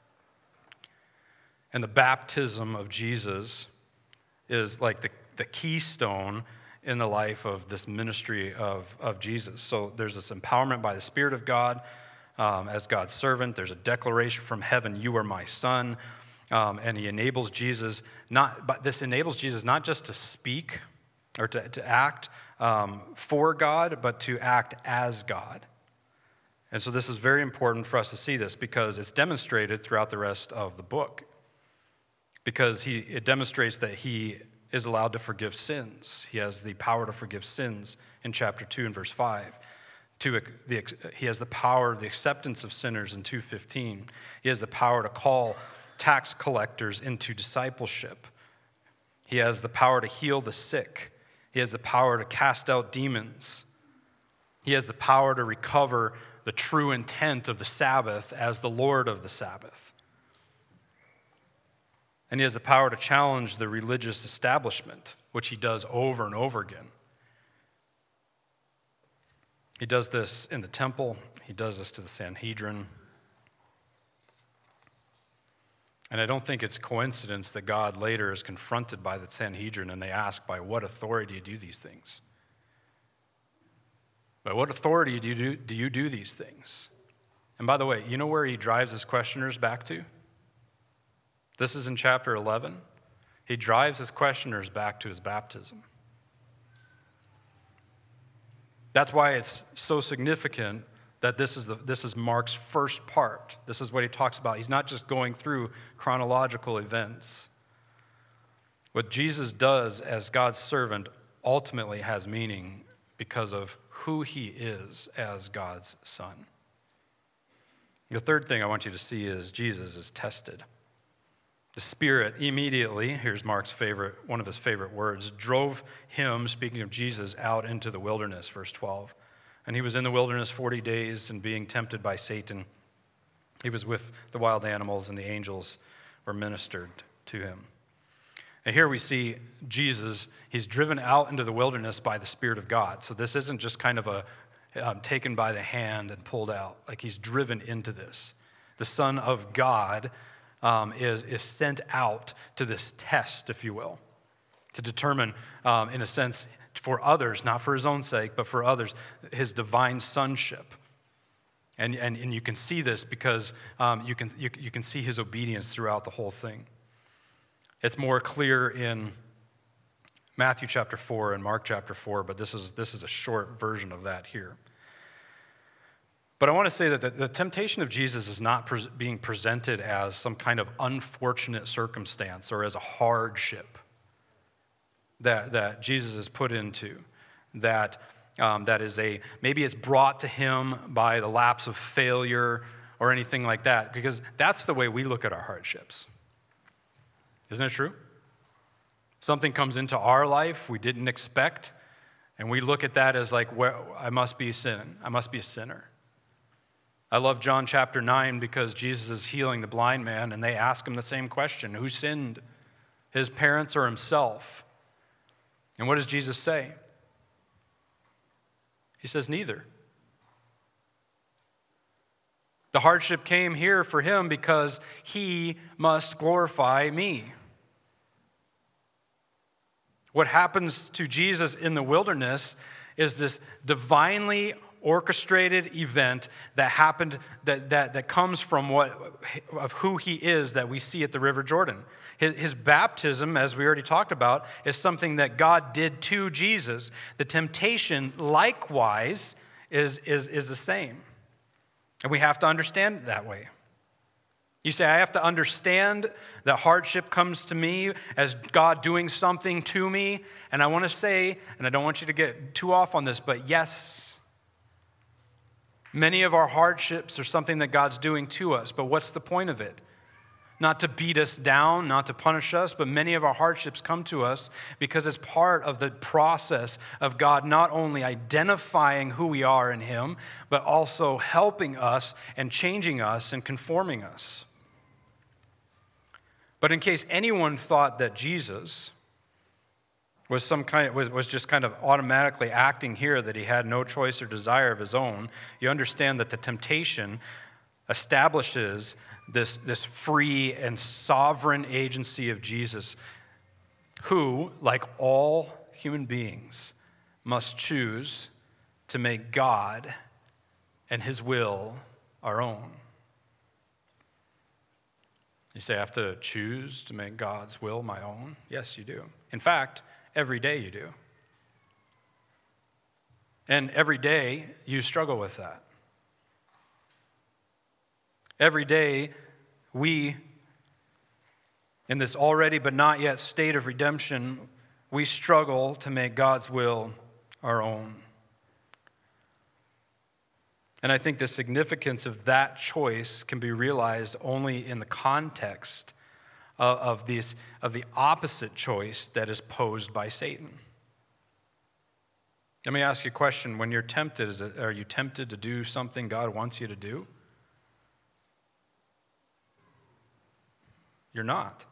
And the baptism of Jesus is like the, the keystone in the life of this ministry of, of Jesus. So there's this empowerment by the Spirit of God um, as God's servant. There's a declaration from heaven, "You are my son." Um, and he enables Jesus, not, but this enables Jesus not just to speak or to, to act um, for God, but to act as God. And so this is very important for us to see this because it's demonstrated throughout the rest of the book. Because he, it demonstrates that he is allowed to forgive sins. He has the power to forgive sins in chapter two and verse five. To the, he has the power of the acceptance of sinners in two fifteen. He has the power to call tax collectors into discipleship. He has the power to heal the sick. He has the power to cast out demons. He has the power to recover the true intent of the Sabbath as the Lord of the Sabbath. And he has the power to challenge the religious establishment, which he does over and over again. He does this in the temple. He does this to the Sanhedrin. And I don't think it's coincidence that God later is confronted by the Sanhedrin and they ask, by what authority do you do these things? By what authority do you do, do you do these things? And by the way, you know where he drives his questioners back to? This is in chapter eleven. He drives his questioners back to his baptism. That's why it's so significant that this is the, this is Mark's first part. This is what he talks about. He's not just going through chronological events. What Jesus does as God's servant ultimately has meaning because of who he is as God's son. The third thing I want you to see is Jesus is tested. The Spirit immediately, here's Mark's favorite, one of his favorite words, drove him, speaking of Jesus, out into the wilderness, verse twelve. And he was in the wilderness forty days and being tempted by Satan. He was with the wild animals and the angels were ministered to him. And here we see Jesus, he's driven out into the wilderness by the Spirit of God. So this isn't just kind of a um, taken by the hand and pulled out. Like he's driven into this. The Son of God um, is, is sent out to this test, if you will, to determine, um, in a sense, for others, not for his own sake, but for others, his divine sonship. And, and, and you can see this because um, you, can, you, you can see his obedience throughout the whole thing. It's more clear in Matthew chapter four and Mark chapter four, but this is, this is a short version of that here. But I want to say that the, the temptation of Jesus is not pre- being presented as some kind of unfortunate circumstance or as a hardship that, that Jesus is put into, that um, that is a, maybe it's brought to him by the lapse of failure or anything like that, because that's the way we look at our hardships. Isn't it true? Something comes into our life we didn't expect, and we look at that as like, well, I must be a sin. I must be a sinner. I love John chapter nine because Jesus is healing the blind man, and they ask him the same question: who sinned, his parents or himself? And what does Jesus say? He says, neither. The hardship came here for him because he must glorify me. What happens to Jesus in the wilderness is this divinely orchestrated event that happened, that, that, that comes from what of who he is that we see at the River Jordan. His, his baptism, as we already talked about, is something that God did to Jesus. The temptation, likewise, is, is, is the same. And we have to understand it that way. You say, I have to understand that hardship comes to me as God doing something to me. And I want to say, and I don't want you to get too off on this, but yes, many of our hardships are something that God's doing to us. But what's the point of it? Not to beat us down, not to punish us, but many of our hardships come to us because it's part of the process of God not only identifying who we are in Him, but also helping us and changing us and conforming us. But in case anyone thought that Jesus was some kind of, was, was just kind of automatically acting here, that he had no choice or desire of his own, you understand that the temptation establishes this, this free and sovereign agency of Jesus, who, like all human beings, must choose to make God and His will our own. You say, I have to choose to make God's will my own? Yes, you do. In fact, every day you do. And every day you struggle with that. Every day we, in this already but not yet state of redemption, we struggle to make God's will our own. And I think the significance of that choice can be realized only in the context of, of, these, of the opposite choice that is posed by Satan. Let me ask you a question. When you're tempted, is it, are you tempted to do something God wants you to do? You're not.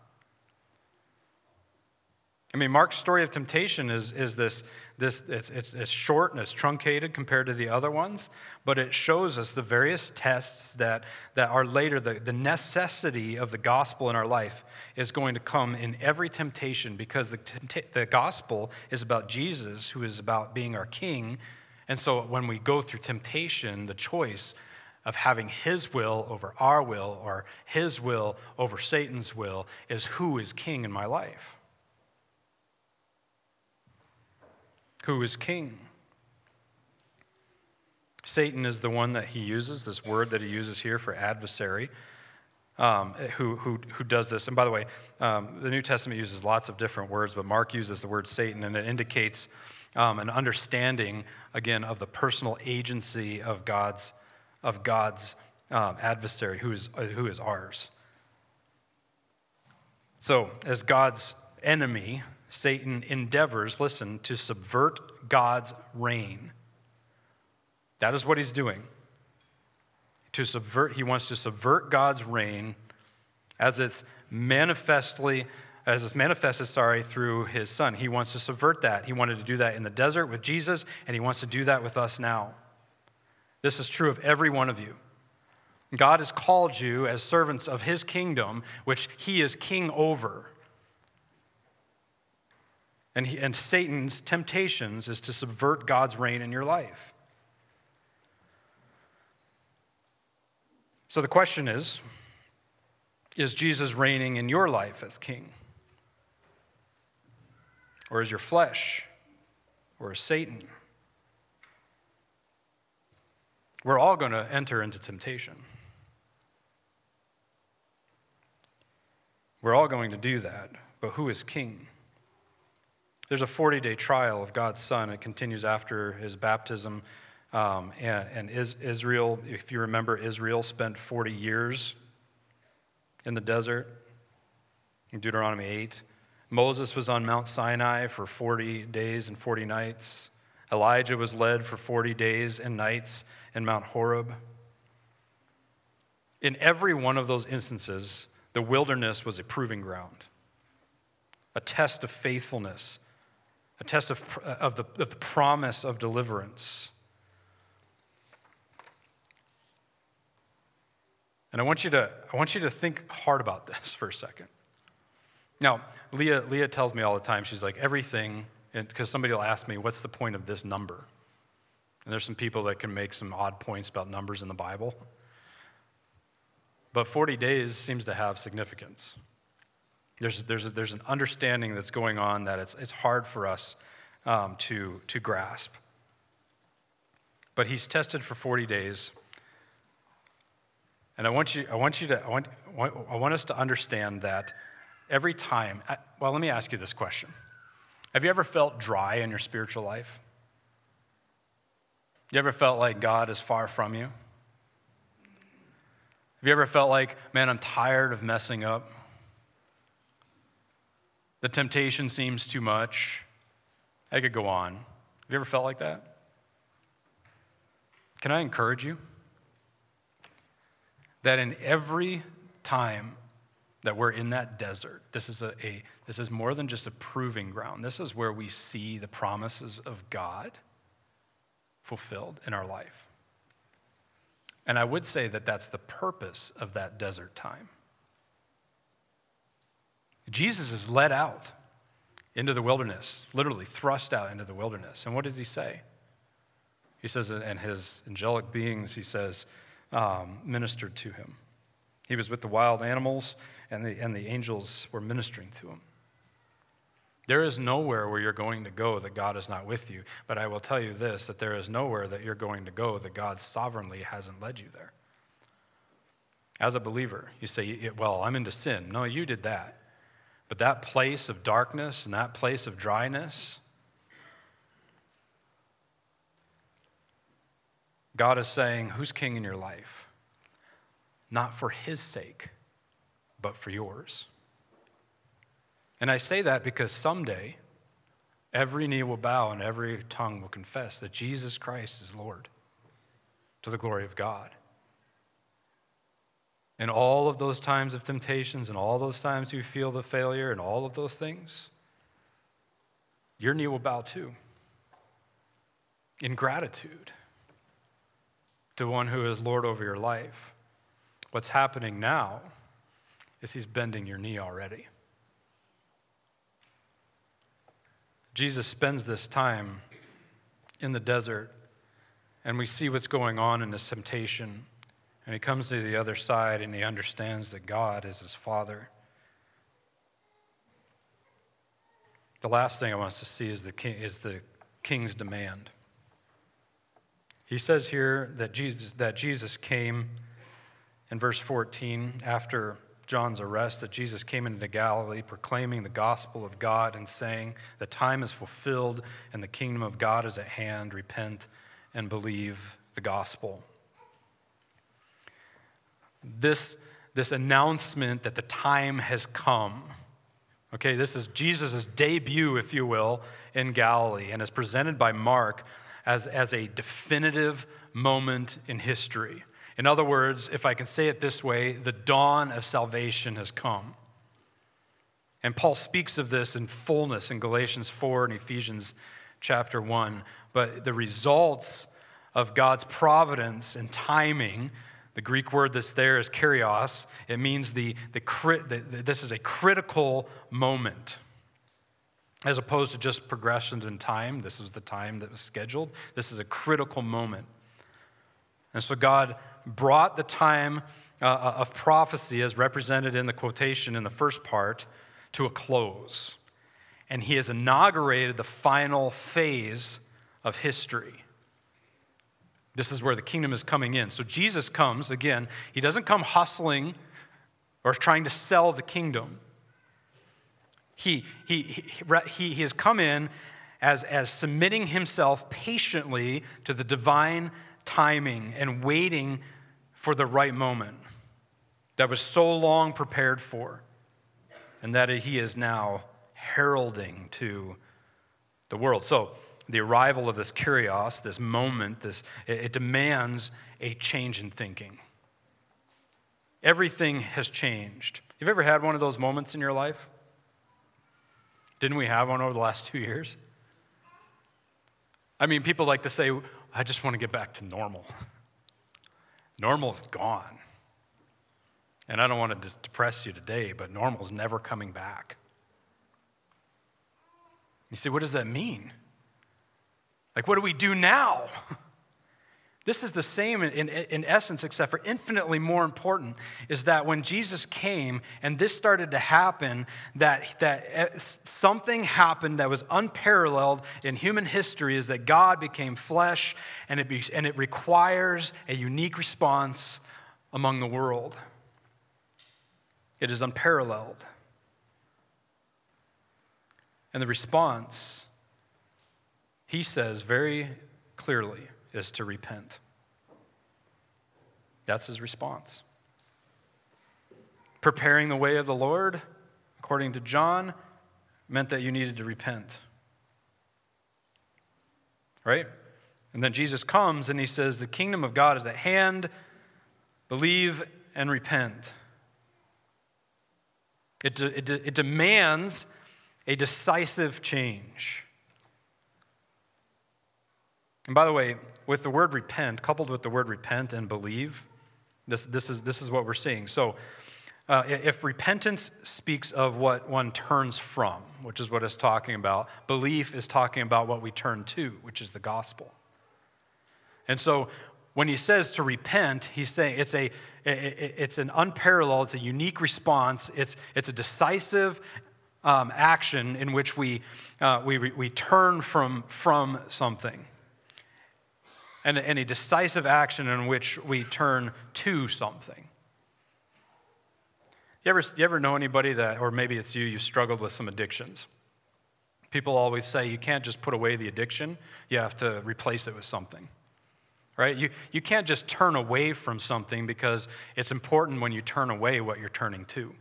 I mean, Mark's story of temptation is, is this, this it's, it's, it's short and it's truncated compared to the other ones, but it shows us the various tests that, that are later, the, the necessity of the gospel in our life is going to come in every temptation, because the, the gospel is about Jesus, who is about being our king. And so when we go through temptation, the choice of having His will over our will, or His will over Satan's will, is who is king in my life. Who is king? Satan is the one that he uses, this word that he uses here for adversary, um, who, who, who does this. And by the way, um, the New Testament uses lots of different words, but Mark uses the word Satan, and it indicates um, an understanding, again, of the personal agency of God's of God's um, adversary, who is, who is ours. So, as God's enemy, Satan endeavors, listen, to subvert God's reign. That is what he's doing. To subvert, he wants to subvert God's reign as it's manifestly, as it's manifested, sorry, through His Son. He wants to subvert that. He wanted to do that in the desert with Jesus, and He wants to do that with us now. This is true of every one of you. God has called you as servants of His kingdom, which He is king over. And, he, and Satan's temptations is to subvert God's reign in your life. So the question is, is Jesus reigning in your life as king? Or is your flesh? Or is Satan? We're all going to enter into temptation. We're all going to do that, but who is king? There's a forty-day trial of God's Son. It continues after His baptism. Um, and and is, Israel, if you remember, Israel spent forty years in the desert, in Deuteronomy eight. Moses was on Mount Sinai for forty days and forty nights. Elijah was led for forty days and nights in Mount Horeb. In every one of those instances, the wilderness was a proving ground, a test of faithfulness, a test of, of, the, of the promise of deliverance. And I want you to, I want you to think hard about this for a second. Now, Leah, Leah tells me all the time, she's like, everything, because somebody will ask me, what's the point of this number? And there's some people that can make some odd points about numbers in the Bible. But forty days seems to have significance. There's, there's, a, there's an understanding that's going on that it's, it's hard for us um, to, to grasp. But he's tested for forty days. And I want you, I want you to, I want, I want us to understand that every time, well, let me ask you this question. Have you ever felt dry in your spiritual life? You ever felt like God is far from you? Have you ever felt like, man, I'm tired of messing up? The temptation seems too much. I could go on. Have you ever felt like that? Can I encourage you that in every time that we're in that desert, this is a, a this is more than just a proving ground. This is where we see the promises of God fulfilled in our life. And I would say that that's the purpose of that desert time. Jesus is led out into the wilderness, literally thrust out into the wilderness. And what does he say? He says, and his angelic beings, he says, um, ministered to him. He was with the wild animals, and the, and the angels were ministering to him. There is nowhere where you're going to go that God is not with you. But I will tell you this, that there is nowhere that you're going to go that God sovereignly hasn't led you there. As a believer, you say, well, I'm into sin. No, you did that. But that place of darkness and that place of dryness, God is saying, who's king in your life? Not for his sake, but for yours. And I say that because someday, every knee will bow and every tongue will confess that Jesus Christ is Lord, to the glory of God. And all of those times of temptations and all those times you feel the failure and all of those things, your knee will bow too, in gratitude to one who is Lord over your life. What's happening now is he's bending your knee already. Jesus spends this time in the desert, and we see what's going on in his temptation. And he comes to the other side, and he understands that God is his Father. The last thing I want us to see is the king, is the king's demand. He says here that Jesus, that Jesus came, in verse fourteen, after John's arrest, that Jesus came into Galilee proclaiming the gospel of God and saying, the time is fulfilled and the kingdom of God is at hand. Repent and believe the gospel. This, this announcement that the time has come, okay, this is Jesus' debut, if you will, in Galilee, and is presented by Mark as, as a definitive moment in history. In other words, if I can say it this way, the dawn of salvation has come. And Paul speaks of this in fullness in Galatians four and Ephesians chapter one. But the results of God's providence and timing, the Greek word that's there is kurios. It means the, the, the, the this is a critical moment. As opposed to just progressions in time. This was the time that was scheduled. This is a critical moment. And so God brought the time uh, of prophecy, as represented in the quotation in the first part, to a close. And he has inaugurated the final phase of history. This is where the kingdom is coming in. So Jesus comes, again, he doesn't come hustling or trying to sell the kingdom. He, he, he, he, he has come in as, as submitting himself patiently to the divine timing and waiting for the right moment that was so long prepared for, and that he is now heralding to the world. So the arrival of this kurios, this moment, this it, it demands a change in thinking. Everything has changed. Have you ever had one of those moments in your life? Didn't we have one over the last two years? I mean, people like to say, I just want to get back to normal. Normal's gone. And I don't want to depress you today, but normal's never coming back. You say, what does that mean? Like, what do we do now? This is the same in, in, in essence, except for infinitely more important, is that when Jesus came and this started to happen, that, that something happened that was unparalleled in human history, is that God became flesh, and it, be, and it requires a unique response among the world. It is unparalleled. And the response, he says very clearly, is to repent. That's his response. Preparing the way of the Lord, according to John, meant that you needed to repent. Right? And then Jesus comes and he says, the kingdom of God is at hand. Believe and repent. It, de- it, de- it demands a decisive change. And by the way, with the word repent, coupled with the word repent and believe, this, this, is, this is what we're seeing. So uh, if repentance speaks of what one turns from, which is what it's talking about, belief is talking about what we turn to, which is the gospel. And so when he says to repent, he's saying it's a it's an unparalleled, it's a unique response, it's it's a decisive um, action in which we uh, we we turn from from something. And, and a decisive action in which we turn to something. You ever, you ever know anybody that, or maybe it's you, you've struggled with some addictions? People always say you can't just put away the addiction, you have to replace it with something. Right? You, you can't just turn away from something because it's important when you turn away what you're turning to.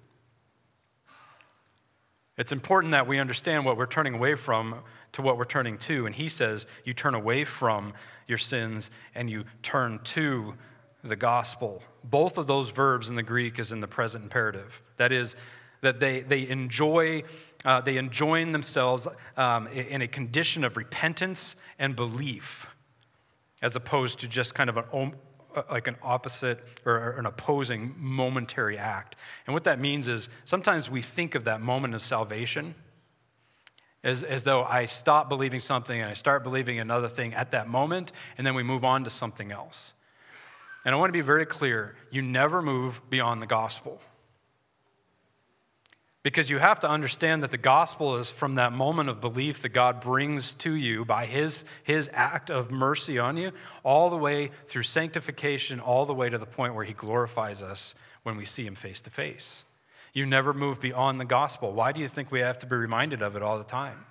It's important that we understand what we're turning away from to what we're turning to. And he says you turn away from your sins and you turn to the gospel. Both of those verbs in the Greek is in the present imperative. That is, that they, they enjoy, uh, they enjoin themselves um, in a condition of repentance and belief, as opposed to just kind of an like an opposite or an opposing momentary act. And what that means is sometimes we think of that moment of salvation as, as though I stop believing something and I start believing another thing at that moment, and then we move on to something else. And I want to be very clear, you never move beyond the gospel. Because you have to understand that the gospel is from that moment of belief that God brings to you by his, his act of mercy on you, all the way through sanctification, all the way to the point where he glorifies us when we see him face to face. You never move beyond the gospel. Why do you think we have to be reminded of it all the time?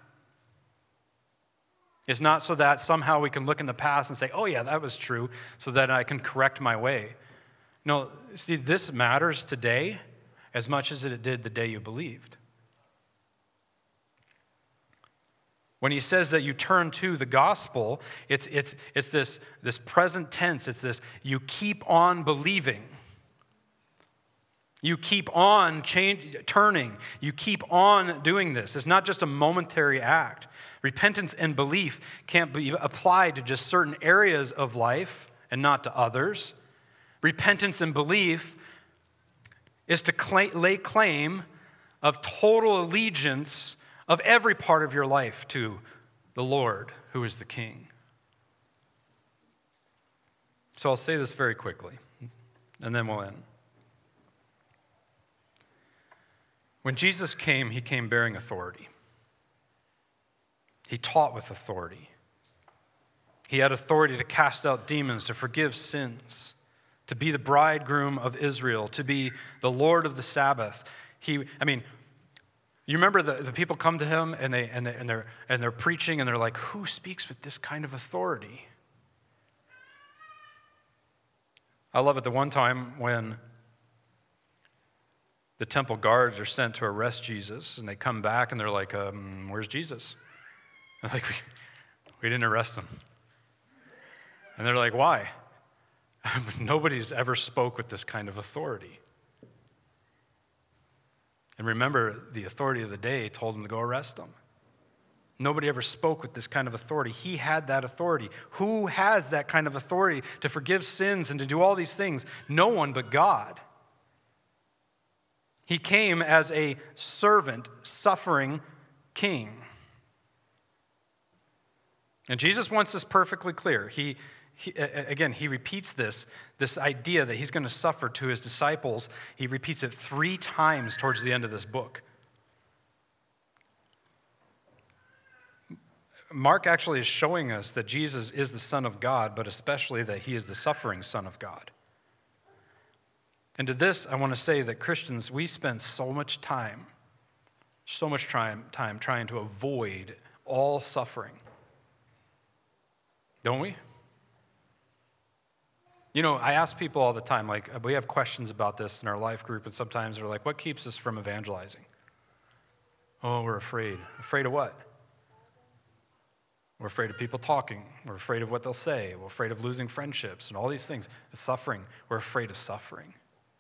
It's not so that somehow we can look in the past and say, oh yeah, that was true, so that I can correct my way. No, see, this matters today as much as it did the day you believed. When he says that you turn to the gospel, it's, it's, it's this, this present tense. It's this, you keep on believing. You keep on change, turning. You keep on doing this. It's not just a momentary act. Repentance and belief can't be applied to just certain areas of life and not to others. Repentance and belief is to claim, lay claim of total allegiance of every part of your life to the Lord, who is the King. So I'll say this very quickly, and then we'll end. When Jesus came, he came bearing authority. He taught with authority. He had authority to cast out demons, to forgive sins, to be the bridegroom of Israel, to be the Lord of the Sabbath. He, I mean, you remember the, the people come to him and they and they and they're and they're preaching and they're like, who speaks with this kind of authority? I love it the one time when the temple guards are sent to arrest Jesus, and they come back and they're like, um, where's Jesus? They're like, we, we didn't arrest him. And they're like, why? Nobody's ever spoke with this kind of authority. And remember, the authority of the day told him to go arrest him. Nobody ever spoke with this kind of authority. He had that authority. Who has that kind of authority to forgive sins and to do all these things? No one but God. He came as a servant, suffering king. And Jesus wants this perfectly clear. He, he again, he repeats this, this idea that he's going to suffer to his disciples. He repeats it three times towards the end of this book. Mark actually is showing us that Jesus is the Son of God, but especially that he is the suffering Son of God. And to this, I want to say that Christians, we spend so much time, so much time, time trying to avoid all suffering. Don't we? You know, I ask people all the time, like, we have questions about this in our life group, and sometimes they're like, what keeps us from evangelizing? Oh, we're afraid. Afraid of what? We're afraid of people talking. We're afraid of what they'll say. We're afraid of losing friendships and all these things. Suffering. We're afraid of suffering.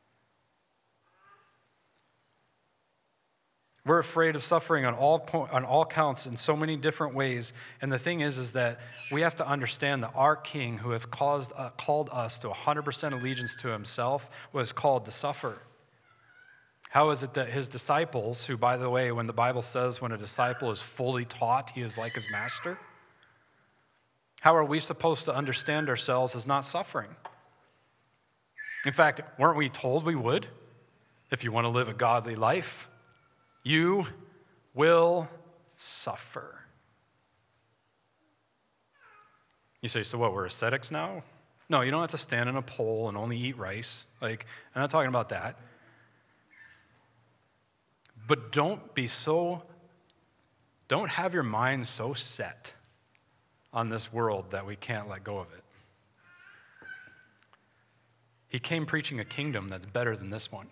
We're afraid of suffering on all po- on all counts in so many different ways. And the thing is, is that we have to understand that our King, who have caused, uh, called us to one hundred percent allegiance to himself, was called to suffer. How is it that his disciples, who, by the way, when the Bible says when a disciple is fully taught, he is like his master, how are we supposed to understand ourselves as not suffering? In fact, weren't we told we would? If you want to live a godly life, you will suffer. You say, so what, we're ascetics now? No, you don't have to stand in a pole and only eat rice. Like, I'm not talking about that. But don't be so, don't have your mind so set on this world that we can't let go of it. He came preaching a kingdom that's better than this one.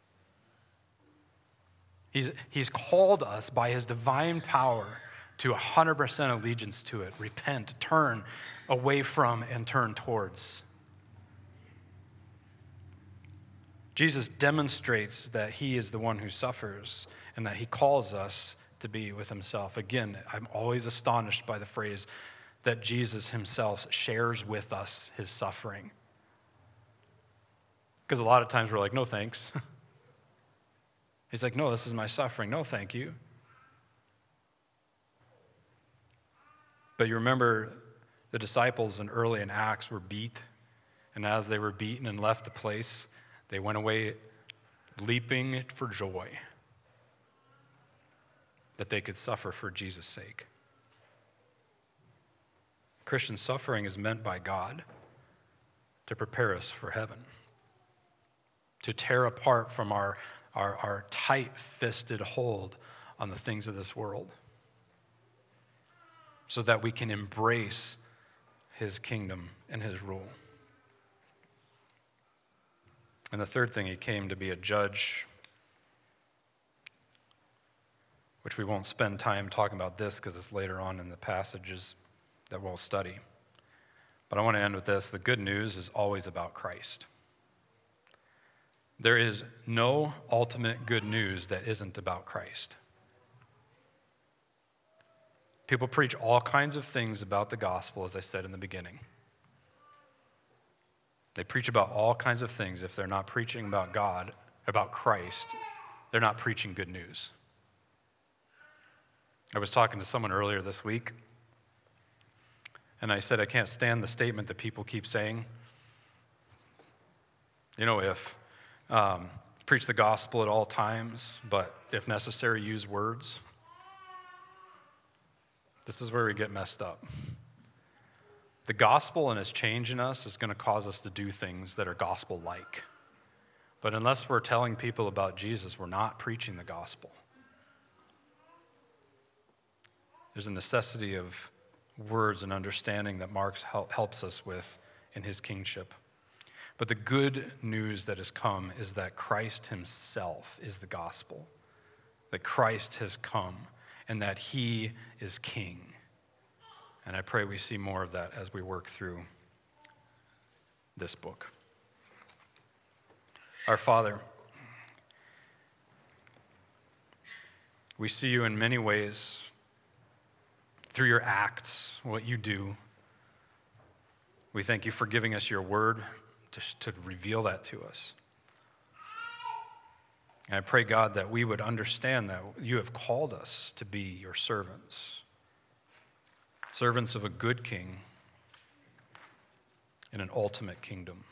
He's, he's called us by his divine power to one hundred percent allegiance to it. Repent, turn away from, and turn towards. Jesus demonstrates that he is the one who suffers and that he calls us to be with himself. Again, I'm always astonished by the phrase that Jesus himself shares with us his suffering. Because a lot of times we're like, no thanks. He's like, no, this is my suffering. No, thank you. But you remember the disciples in early in Acts were beat, and as they were beaten and left the place, they went away leaping for joy that they could suffer for Jesus' sake. Christian suffering is meant by God to prepare us for heaven, to tear apart from our Our, our tight-fisted hold on the things of this world so that we can embrace his kingdom and his rule. And the third thing, he came to be a judge, which we won't spend time talking about this because it's later on in the passages that we'll study. But I want to end with this. The good news is always about Christ. There is no ultimate good news that isn't about Christ. People preach all kinds of things about the gospel, as I said in the beginning. They preach about all kinds of things. If they're not preaching about God, about Christ, they're not preaching good news. I was talking to someone earlier this week, and I said I can't stand the statement that people keep saying. You know, if Um, preach the gospel at all times, but if necessary, use words. This is where we get messed up. The gospel and its change in us is going to cause us to do things that are gospel-like. But unless we're telling people about Jesus, we're not preaching the gospel. There's a necessity of words and understanding that Mark helps us with in his kingship. But the good news that has come is that Christ himself is the gospel, that Christ has come, and that he is king. And I pray we see more of that as we work through this book. Our Father, we see you in many ways through your acts, what you do. We thank you for giving us your word to, to reveal that to us. And I pray, God, that we would understand that you have called us to be your servants. servants of a good king in an ultimate kingdom.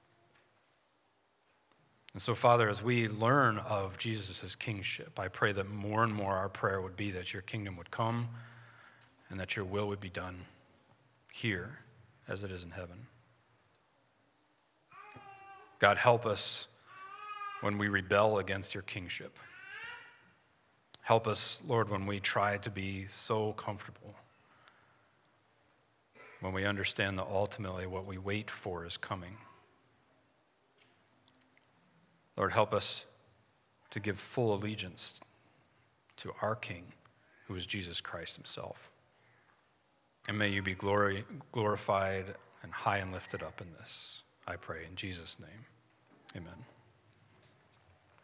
And so, Father, as we learn of Jesus' kingship, I pray that more and more our prayer would be that your kingdom would come and that your will would be done here as it is in heaven. God, help us when we rebel against your kingship. Help us, Lord, when we try to be so comfortable, when we understand that ultimately what we wait for is coming. Lord, help us to give full allegiance to our King, who is Jesus Christ himself. And may you be glory, glorified and high and lifted up in this, I pray in Jesus' name. Amen.